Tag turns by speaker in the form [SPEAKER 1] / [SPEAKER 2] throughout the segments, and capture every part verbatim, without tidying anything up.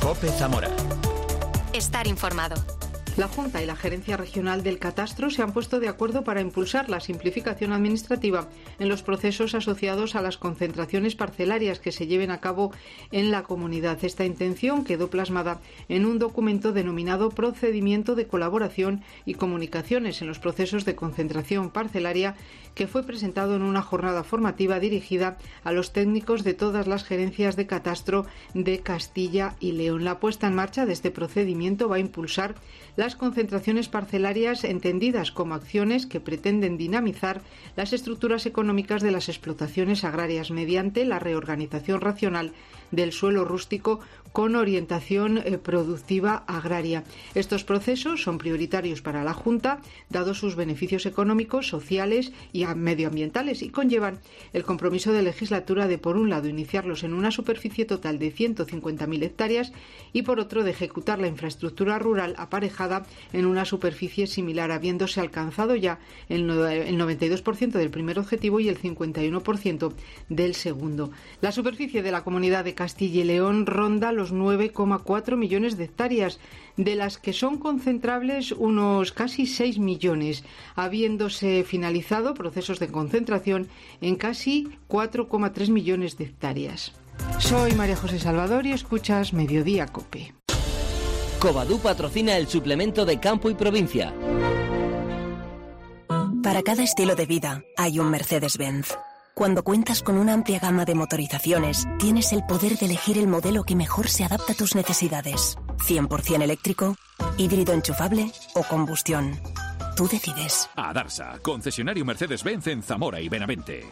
[SPEAKER 1] COPE Zamora.
[SPEAKER 2] Estar informado.
[SPEAKER 3] La Junta y la Gerencia Regional del Catastro se han puesto de acuerdo para impulsar la simplificación administrativa en los procesos asociados a las concentraciones parcelarias que se lleven a cabo en la comunidad. Esta intención quedó plasmada en un documento denominado Procedimiento de Colaboración y Comunicaciones en los procesos de concentración parcelaria, que fue presentado en una jornada formativa dirigida a los técnicos de todas las gerencias de catastro de Castilla y León. La puesta en marcha de este procedimiento va a impulsar las concentraciones parcelarias entendidas como acciones que pretenden dinamizar las estructuras económicas de las explotaciones agrarias mediante la reorganización racional del suelo rústico con orientación eh, productiva agraria. Estos procesos son prioritarios para la Junta, dados sus beneficios económicos, sociales y medioambientales, y conllevan el compromiso de legislatura de, por un lado, iniciarlos en una superficie total de ciento cincuenta mil hectáreas y, por otro, de ejecutar la infraestructura rural aparejada en una superficie similar, habiéndose alcanzado ya el noventa y dos por ciento del primer objetivo y el cincuenta y uno por ciento del segundo. La superficie de la Comunidad de Castilla y León ronda los nueve coma cuatro millones de hectáreas, de las que son concentrables unos casi seis millones, habiéndose finalizado procesos de concentración en casi cuatro coma tres millones de hectáreas. Soy María José Salvador y escuchas Mediodía COPE.
[SPEAKER 4] Covadú patrocina el suplemento de Campo y Provincia.
[SPEAKER 5] Para cada estilo de vida hay un Mercedes-Benz. Cuando cuentas con una amplia gama de motorizaciones, tienes el poder de elegir el modelo que mejor se adapta a tus necesidades. cien por ciento eléctrico, híbrido enchufable o combustión. Tú decides.
[SPEAKER 6] Adarsa, concesionario Mercedes-Benz en Zamora y Benavente.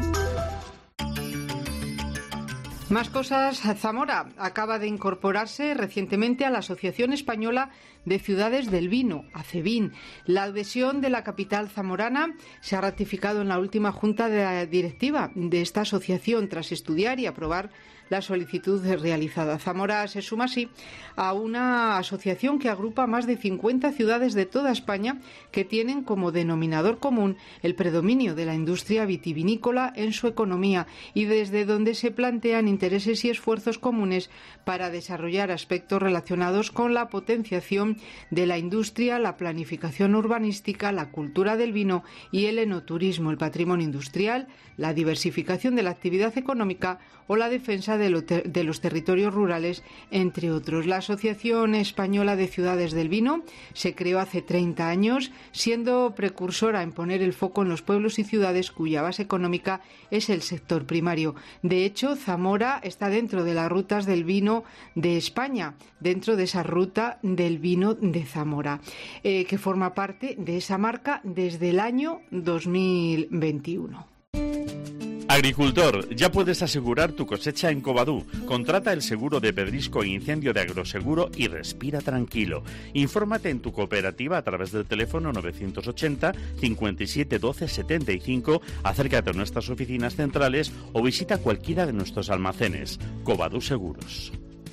[SPEAKER 3] Más cosas. Zamora acaba de incorporarse recientemente a la Asociación Española de Ciudades del Vino, ACEVIN. La adhesión de la capital zamorana se ha ratificado en la última junta de la directiva de esta asociación tras estudiar y aprobar la solicitud realizada. Zamora se suma así a una asociación que agrupa más de cincuenta ciudades de toda España que tienen como denominador común el predominio de la industria vitivinícola en su economía y desde donde se plantean intereses y esfuerzos comunes para desarrollar aspectos relacionados con la potenciación de la industria, la planificación urbanística, la cultura del vino y el enoturismo, el patrimonio industrial, la diversificación de la actividad económica o la defensa de, lo ter- de los territorios rurales, entre otros. La Asociación Española de Ciudades del Vino se creó hace treinta años, siendo precursora en poner el foco en los pueblos y ciudades cuya base económica es el sector primario. De hecho, Zamora está dentro de las rutas del vino de España, dentro de esa ruta del vino de Zamora, eh, que forma parte de esa marca desde el año dos mil veintiuno.
[SPEAKER 7] Agricultor, ya puedes asegurar tu cosecha en Covadú. Contrata el seguro de pedrisco e incendio de Agroseguro y respira tranquilo. Infórmate en tu cooperativa a través del teléfono novecientos ochenta, cincuenta y siete, doce, setenta y cinco, acércate a nuestras oficinas centrales o visita cualquiera de nuestros almacenes. Covadú Seguros.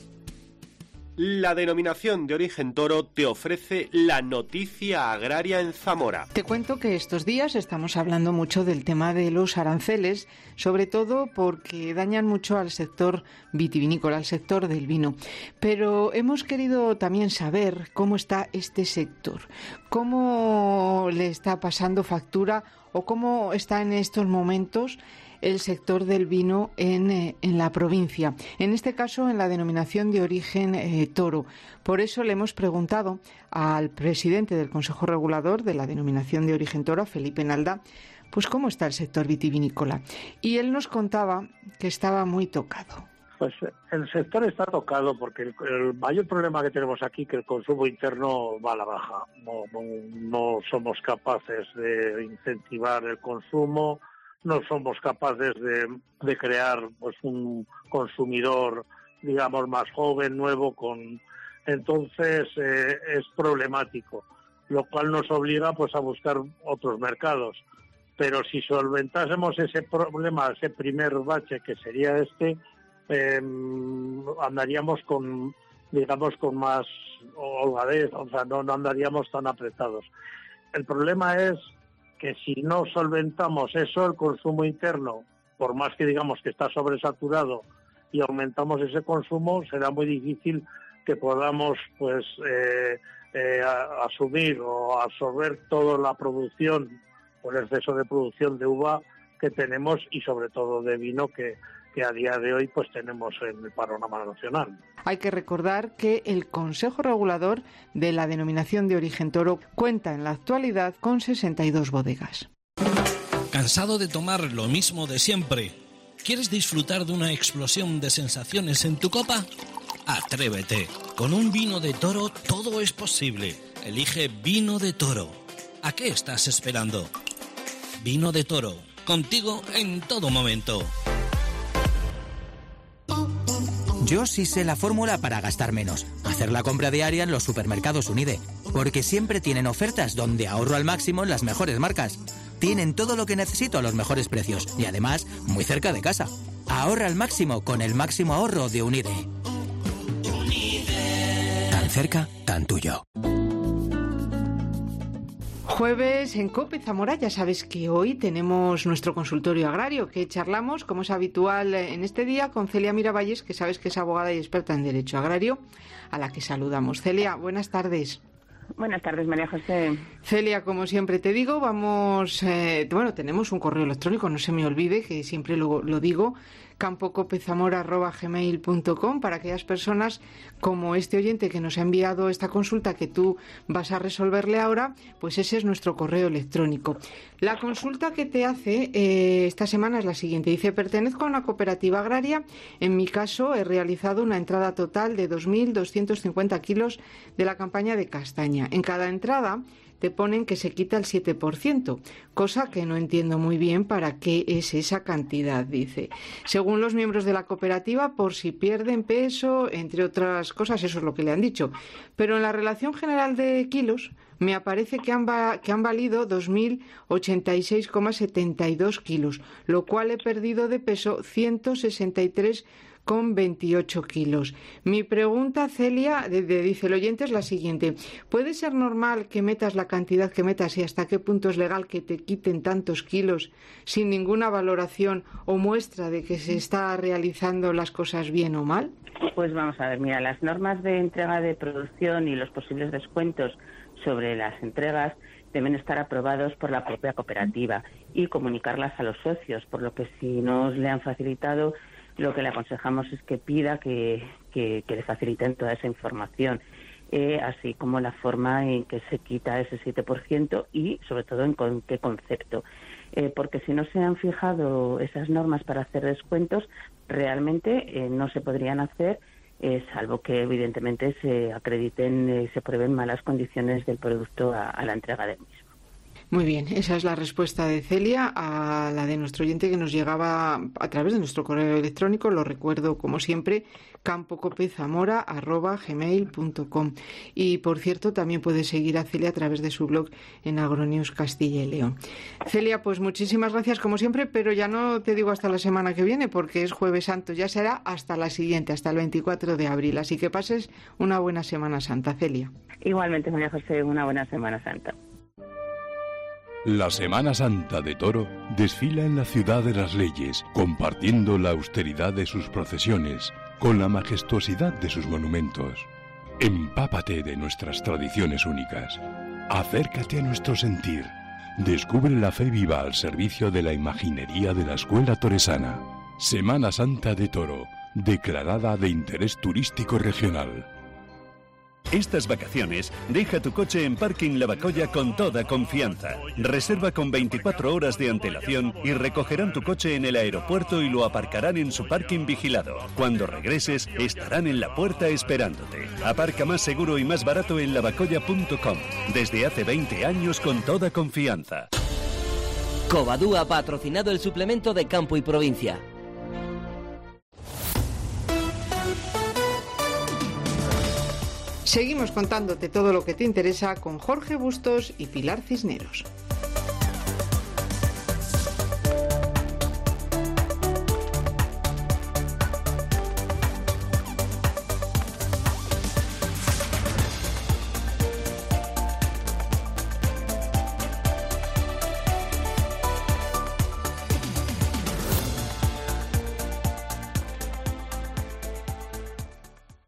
[SPEAKER 8] La denominación de origen Toro te ofrece la noticia agraria en Zamora.
[SPEAKER 3] Te cuento que estos días estamos hablando mucho del tema de los aranceles, sobre todo porque dañan mucho al sector vitivinícola, al sector del vino. Pero hemos querido también saber cómo está este sector, cómo le está pasando factura o cómo está en estos momentos el sector del vino en, eh, en la provincia, en este caso en la denominación de origen eh, Toro. Por eso le hemos preguntado al presidente del Consejo Regulador de la denominación de origen Toro, Felipe Nalda, pues cómo está el sector vitivinícola. Y él nos contaba que estaba muy tocado.
[SPEAKER 9] Pues el sector está tocado porque el, el mayor problema que tenemos aquí es que el consumo interno va a la baja. No, no, no somos capaces de incentivar el consumo, no somos capaces de, de crear pues un consumidor, digamos, más joven, nuevo, con entonces eh, es problemático, lo cual nos obliga pues a buscar otros mercados. Pero si solventásemos ese problema, ese primer bache que sería este, eh, andaríamos con, digamos, con más holgadez, o sea, no, no andaríamos tan apretados. El problema es que si no solventamos eso, el consumo interno, por más que digamos que está sobresaturado y aumentamos ese consumo, será muy difícil que podamos pues eh, eh, a, asumir o absorber toda la producción o el exceso de producción de uva que tenemos y sobre todo de vino que, que a día de hoy pues tenemos en el panorama nacional.
[SPEAKER 3] Hay que recordar que el Consejo Regulador de la Denominación de Origen Toro cuenta en la actualidad con sesenta y dos bodegas.
[SPEAKER 1] ¿Cansado de tomar lo mismo de siempre? ¿Quieres disfrutar de una explosión de sensaciones en tu copa? Atrévete. Con un vino de Toro todo es posible. Elige Vino de Toro. ¿A qué estás esperando? Vino de Toro. Contigo en todo momento.
[SPEAKER 10] Yo sí sé la fórmula para gastar menos. Hacer la compra diaria en los supermercados Unide. Porque siempre tienen ofertas donde ahorro al máximo en las mejores marcas. Tienen todo lo que necesito a los mejores precios. Y además, muy cerca de casa. Ahorra al máximo con el máximo ahorro de Unide. Tan cerca, tan tuyo.
[SPEAKER 3] Jueves en COPE Zamora, ya sabes que hoy tenemos nuestro consultorio agrario, que charlamos, como es habitual en este día, con Celia Miravalles, que sabes que es abogada y experta en Derecho Agrario, a la que saludamos. Celia, buenas tardes.
[SPEAKER 11] Buenas tardes, María José.
[SPEAKER 3] Celia, como siempre te digo, vamos, eh, bueno, tenemos un correo electrónico, no se me olvide, que siempre lo, lo digo, campo cope zamora arroba gmail punto com, para aquellas personas como este oyente que nos ha enviado esta consulta que tú vas a resolverle ahora, pues ese es nuestro correo electrónico. La consulta que te hace eh, esta semana es la siguiente. Dice: pertenezco a una cooperativa agraria. En mi caso he realizado una entrada total de dos mil doscientos cincuenta kilos de la campaña de castaña. En cada entrada te ponen que se quita el siete por ciento, cosa que no entiendo muy bien para qué es esa cantidad, dice. Según los miembros de la cooperativa, por si pierden peso, entre otras cosas, eso es lo que le han dicho. Pero en la relación general de kilos me aparece que han, va- que han valido dos mil ochenta y seis coma setenta y dos kilos, lo cual he perdido de peso ciento sesenta y tres con veintiocho kilos. Mi pregunta, Celia, de, de, dice el oyente, es la siguiente. ¿Puede ser normal que metas la cantidad que metas y hasta qué punto es legal que te quiten tantos kilos sin ninguna valoración o muestra de que se está realizando las cosas bien o mal?
[SPEAKER 11] Pues vamos a ver, mira, las normas de entrega de producción y los posibles descuentos sobre las entregas deben estar aprobados por la propia cooperativa y comunicarlas a los socios, por lo que si no os le han facilitado, lo que le aconsejamos es que pida que, que, que le faciliten toda esa información, eh, así como la forma en que se quita ese siete por ciento y, sobre todo, en con qué concepto. Eh, porque si no se han fijado esas normas para hacer descuentos, realmente eh, no se podrían hacer, eh, salvo que, evidentemente, se acrediten y eh, se prueben malas condiciones del producto a, a la entrega del mismo.
[SPEAKER 3] Muy bien, esa es la respuesta de Celia a la de nuestro oyente que nos llegaba a través de nuestro correo electrónico. Lo recuerdo, como siempre, campo cope zamora arroba gmail punto com. Y, por cierto, también puedes seguir a Celia a través de su blog en Agronews Castilla y León. Celia, pues muchísimas gracias, como siempre, pero ya no te digo hasta la semana que viene, porque es Jueves Santo, ya será hasta la siguiente, hasta el veinticuatro de abril. Así que pases una buena Semana Santa, Celia.
[SPEAKER 11] Igualmente, María José, una buena Semana Santa.
[SPEAKER 12] La Semana Santa de Toro desfila en la ciudad de las leyes, compartiendo la austeridad de sus procesiones con la majestuosidad de sus monumentos. Empápate de nuestras tradiciones únicas. Acércate a nuestro sentir. Descubre la fe viva al servicio de la imaginería de la escuela toresana. Semana Santa de Toro, declarada de interés turístico regional.
[SPEAKER 13] Estas vacaciones, deja tu coche en Parking Lavacolla con toda confianza. Reserva con veinticuatro horas de antelación y recogerán tu coche en el aeropuerto y lo aparcarán en su parking vigilado. Cuando regreses, estarán en la puerta esperándote. Aparca más seguro y más barato en lavacolla punto com. Desde hace veinte años con toda confianza.
[SPEAKER 4] Covadú ha patrocinado el suplemento de Campo y Provincia.
[SPEAKER 3] Seguimos contándote todo lo que te interesa con Jorge Bustos y Pilar Cisneros.